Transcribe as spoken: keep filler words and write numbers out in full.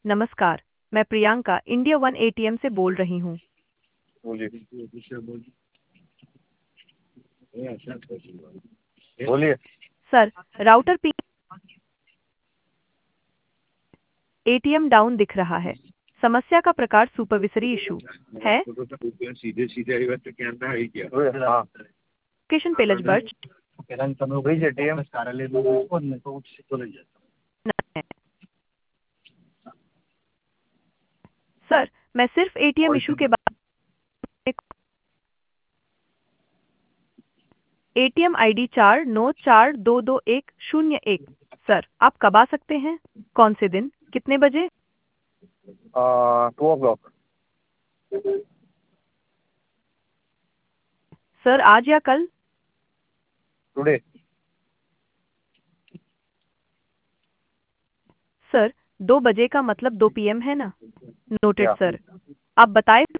नमस्कार, मैं Priyanka India one ATM से बोल रही हूँ। बोलिए। बोलिए। सर, राउटर पी एटीएम डाउन दिख रहा है। समस्या का प्रकार सुपरविसरी इशू है। सीधे सीधे आई बात तो क्या अंदर आई क्या? हाँ। लोकेशन पेलज बर्च किरण તમે ગઈ છે ટીએમ કાર્યાલયમાં બેસો ને તો ચલે જાય। है। सर, मैं सिर्फ एटीएम इशू के बारे में एटीएम आईडी चार नौ चार दो दो एक शून्य एक। सर, आप कब आ सकते हैं? कौन से दिन? कितने बजे? Two O clock. सर, आज या कल? टुडे। सर, दो बजे का मतलब दो पीएम है ना? नोटेड या सर। आप बताएं